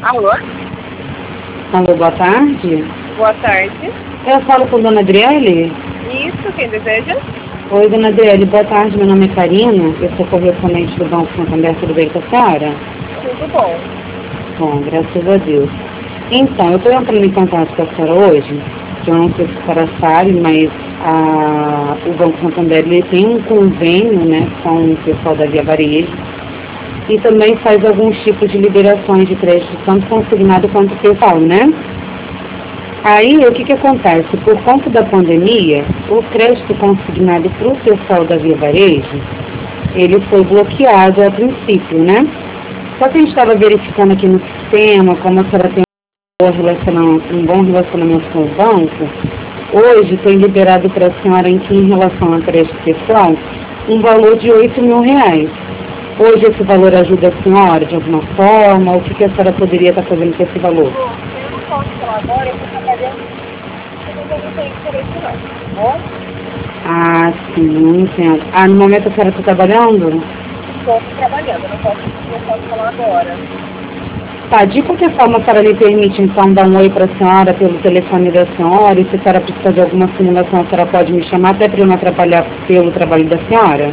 Alô? Alô, boa tarde. Boa tarde. Eu falo com a dona Adriele? Isso, quem deseja? Oi, dona Adriele, boa tarde. Meu nome é Karina. Eu sou correspondente do Banco Santander. Tudo bem com a senhora? Tudo bom. Bom, graças a Deus. Então, eu estou entrando em contato com a senhora hoje. Eu não sei se a senhora sabe, mas o Banco Santander ele tem um convênio, né, com o pessoal da Via Varejo e também faz alguns tipos de liberações de crédito, tanto consignado quanto pessoal, né? Aí, o que acontece? Por conta da pandemia, o crédito consignado para o pessoal da Via Varejo, ele foi bloqueado a princípio, né? Só que a gente estava verificando aqui no sistema, como a senhora tem um bom relacionamento com o banco, hoje tem liberado para a senhora em relação a crédito pessoal um valor de R$8.000. Hoje esse valor ajuda a senhora de alguma forma? O que a senhora poderia estar fazendo com esse valor? Eu não posso falar agora, eu estou trabalhando, eu não tenho interesse não, tá bom? Ah, sim, entendo. Ah, no momento a senhora está trabalhando? Estou trabalhando, eu não posso falar agora. Tá, de qualquer forma a senhora me permite então dar um oi para a senhora pelo telefone da senhora, e se a senhora precisar de alguma simulação a senhora pode me chamar até para eu não atrapalhar pelo trabalho da senhora?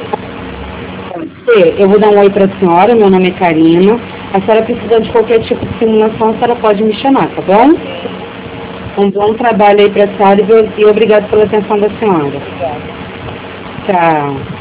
Eu vou dar um oi para a senhora, meu nome é Karina. A senhora precisando de qualquer tipo de simulação, a senhora pode me chamar, tá bom? Um bom trabalho aí para a senhora e obrigado pela atenção da senhora. Obrigada. Tchau.